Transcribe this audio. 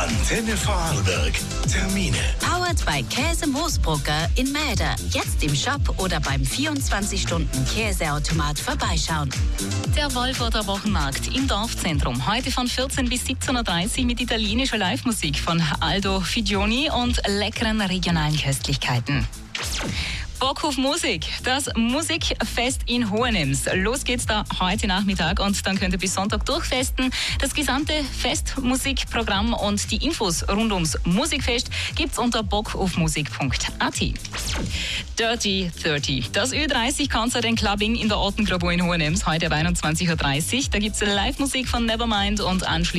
Antenne Vorarlberg. Termine. Powered by Käse Moosbrucker in Mäder. Jetzt im Shop oder beim 24-Stunden-Käseautomat vorbeischauen. Der Wolforter Wochenmarkt im Dorfzentrum. Heute von 14 bis 17.30 Uhr mit italienischer Live-Musik von Aldo Figioni und leckeren regionalen Köstlichkeiten. Bock auf Musik, das Musikfest in Hohenems. Los geht's da heute Nachmittag und dann könnt ihr bis Sonntag durchfesten. Das gesamte Festmusikprogramm und die Infos rund ums Musikfest gibt's unter bockaufmusik.at. Dirty 30, das Ü30-Konzert in Clubbing in der Ottengrabo in Hohenems, heute ab 21.30 Uhr. Da gibt's Live-Musik von Nevermind und anschließend